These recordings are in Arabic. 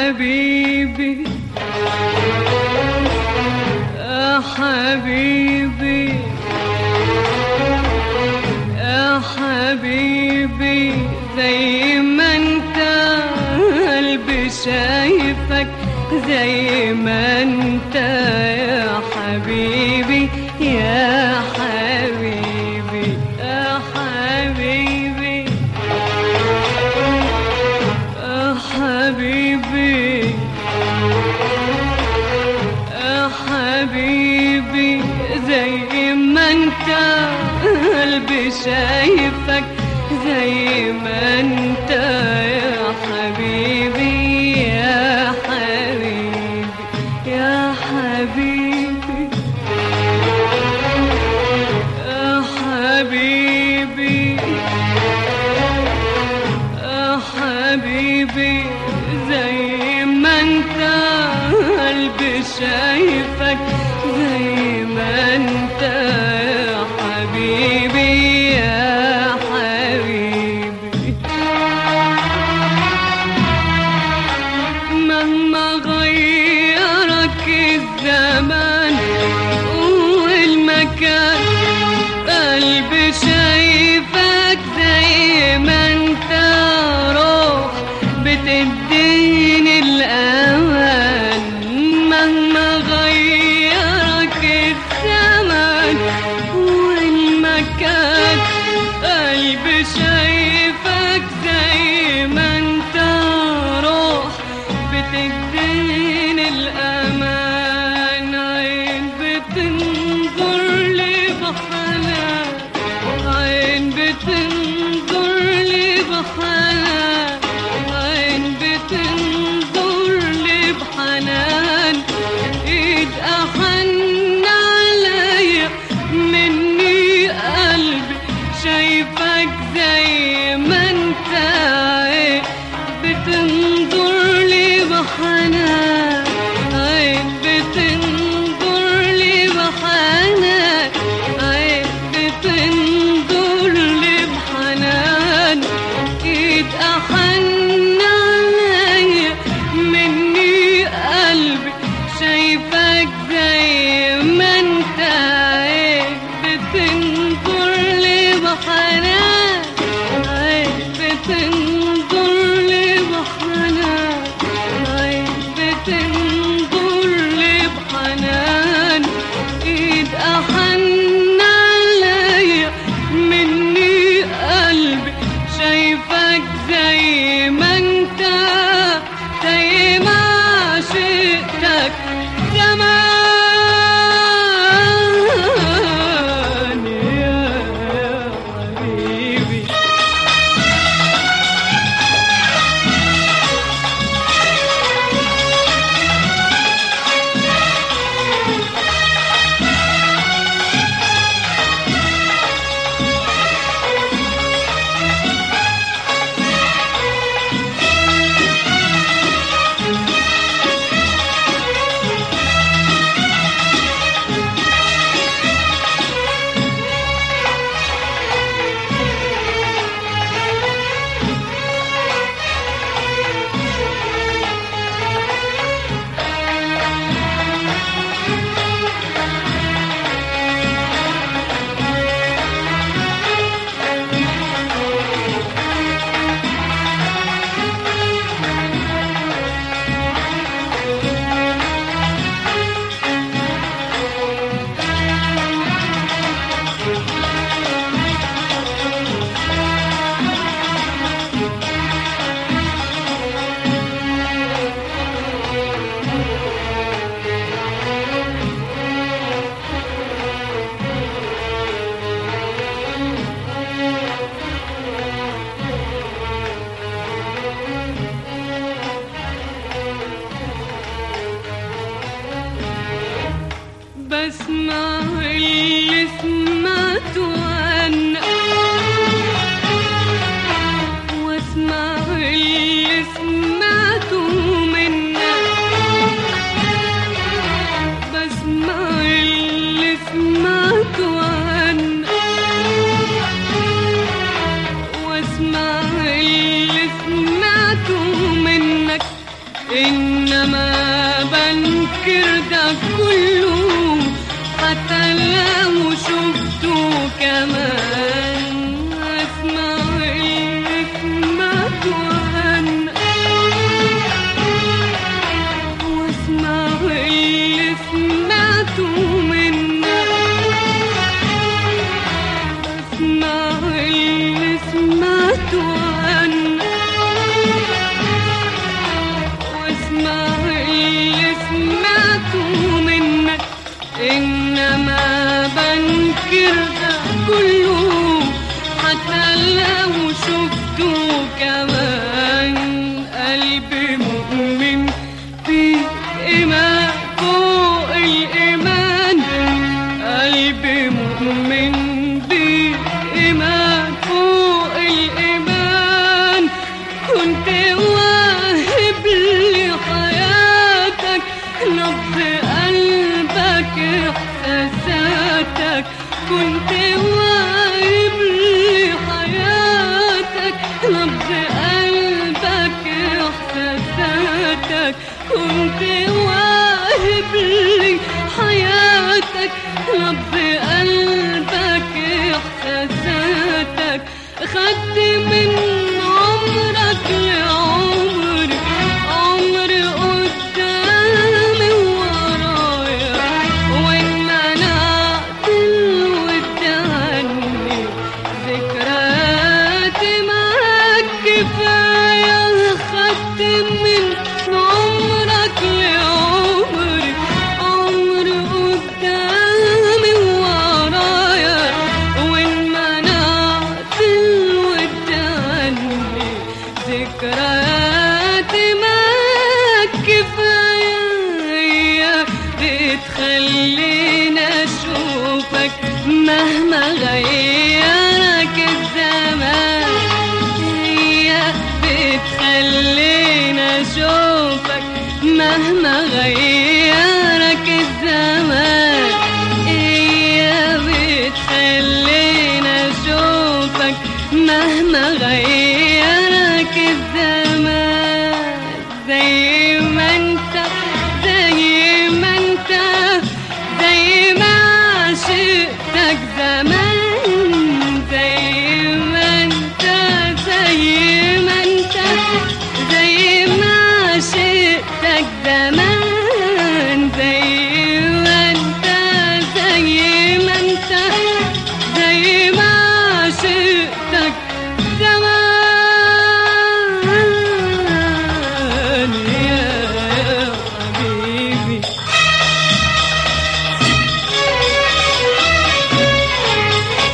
حبيبي يا حبيبي يا حبيبي، زي ما انت قلبي شايفك، زي ما انت يا حبيبي يا حبيبي يا حبيبي يا حبيبي يا حبيبي، زي ما انت قلبي شايفك، زي ما انت يا حبيبي يا حبيبي يا حبيبي يا حبيبي يا حبيبي، زي ما انت قلبي شايفك، زي ما انت يا حبيبي يا حبيبي. مهما غيرك الزمان والمكان، قلبي شايفك زي ما انت، روح بتديني الأمان. مهما غيرك الزمان والمكان، قلبي شايفك زي ما انت، روح بتديني الأمان. عين بتنظر لي كمان اسمع اللي سمعته عنك واسمع اللي سمعته منك اسمع اللي سمعته عنك واسمع اللي سمعته منك إنما بنكر ده كله حتى لو شفته كمان قلبي مؤمن فيك إيمان فوق الإيمان قلبي مؤمن بيك إيمان فوق الإيمان كنت واهب لي حياتك نبض قلبك إحساساتك كنت واهب لي حياتك نبض قلبك إحساساتك كنت واهب لي حياتك نبض قلبك إحساساتك خدت من عمرك لعمري عمر قدامي وورايا وإن منعت الود عني ذكرياتي معاك كفاية خدت من عمرك لعمري عمر قدامي وورايا وإن منعت الود عني ذكرياتي معاك كفاية بتخليني أشوفك مهما غيرك الزمان هي بتخليني أشوفك مهما غيرك الزمان هي بتخليني أشوفك مهما غيرك الزمان زي ما انت زي ما انت زي ما عشقتك زمان زي ما انت زي ما انت زي ما عشقتك زمان زي ما انت زي ما انت زي ما عشقتك زمان يا حبيبي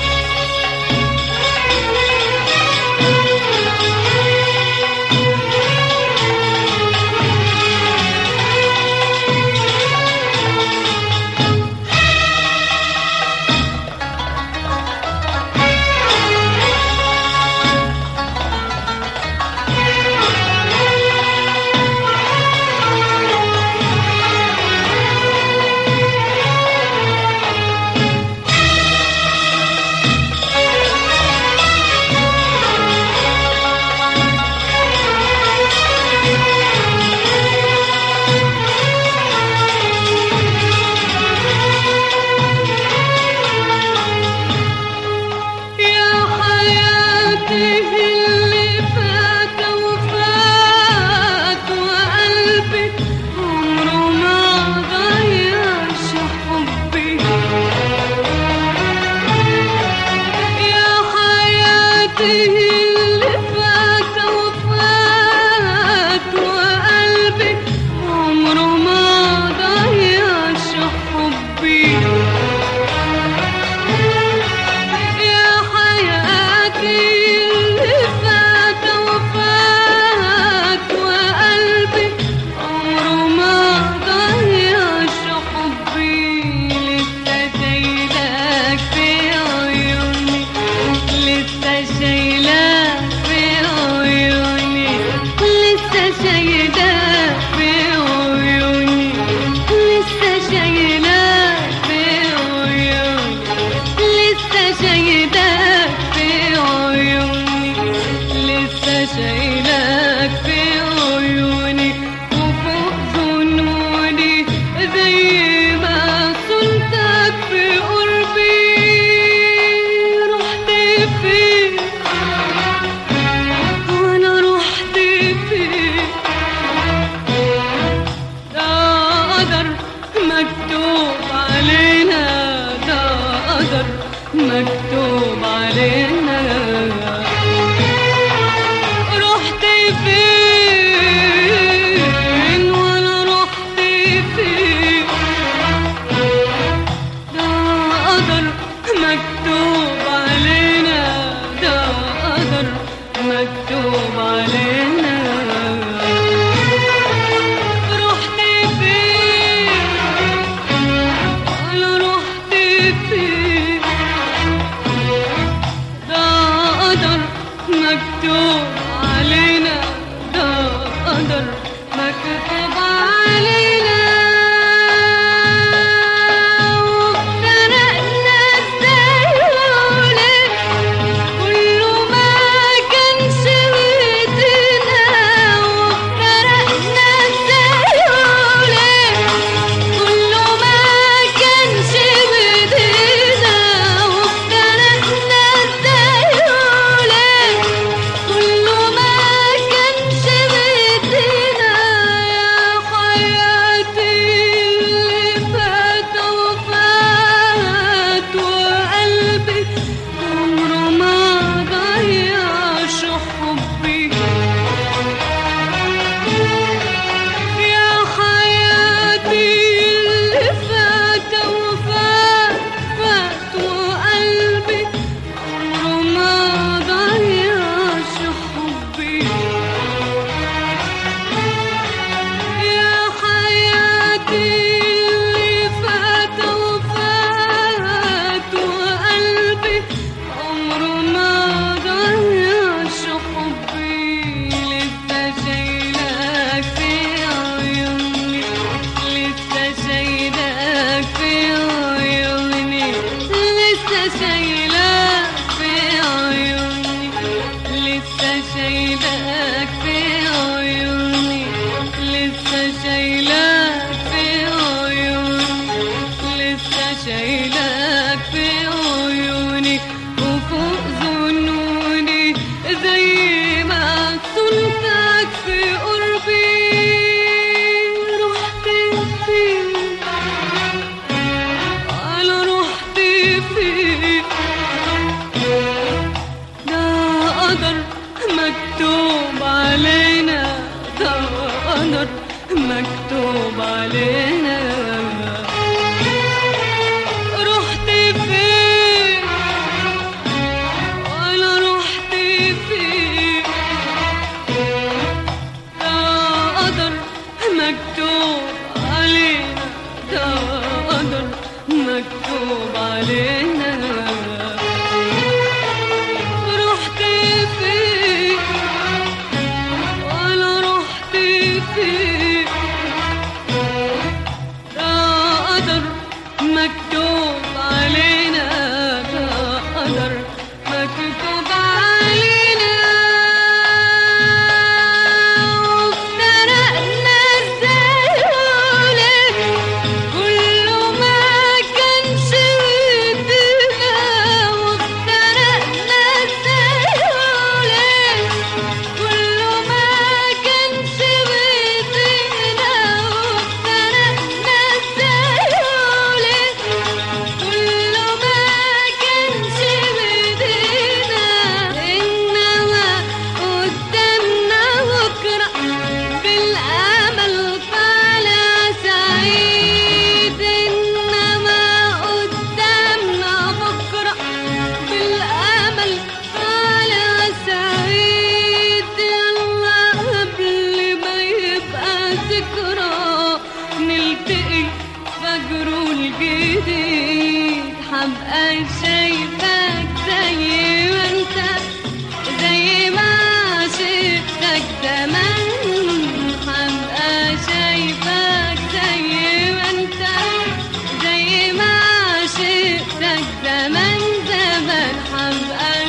مكتوب علينا. رحت فين وانا رحت فين؟ ده قدر مكتوب علينا، ده قدر مكتوب علينا. رحت فين وانا رحت فين؟ ده قدر مكتوب علينا، ده قدر مكتوب علينا. وافترقنا ازاي وليه؟ كله ما كانش بايدينا. وافترقنا ازاي وليه؟ كله ما كانش بايدينا. وافترقنا ازاي وليه؟ كله ما كانش بايدينا. يا حياتي اللي فات وفات، وقلبي عمره ما ضيعش حبي. يا حياتي اللي فات وفات، فات وقلبي عمره ما ضيعش حبي. يا حياتي اللي فات وفات، وقلبي عمره ما ضيعش حبي. لسه شايلك في عيوني، لسه شايلك في عيوني، لسه شايلك في عيوني، لسه شايلك في عيوني، لسه شايلك في عيوني، لسه شايلك في عيوني. وفوق ظنوني زي ما صنتك في قربي. رحت فين انا رحت فين؟ ده قدر مكتوب علينا، ده قدر مكتوب علينا. رحت فين وانا رحت فين؟ ده قدر مكتوب علينا، ده قدر مكتوب علينا. رحت فين وانا رحت فين؟ ده قدر مكتوب علينا، ده قدر مكتوب علينا. وافترقنا ازاي وليه؟ كله ما كانش بايدينا. وافترقنا ازاي وليه؟ كله ما كانش بايدينا. وافترقنا ازاي وليه؟ كله ما كانش بايدينا. انما قدامنا بكره بالامل طالع سعيد. انما قدامنا بكره بالامل طالع سعيد. يلا قبل ما يبقى ذكرى نلتقي فجره الجديد. حبقى شايفك زي ما انت، زي ما عشقتك زمان. حبقى شايفك زي ما انت، زي ما عشقتك زمان زمان. حبقى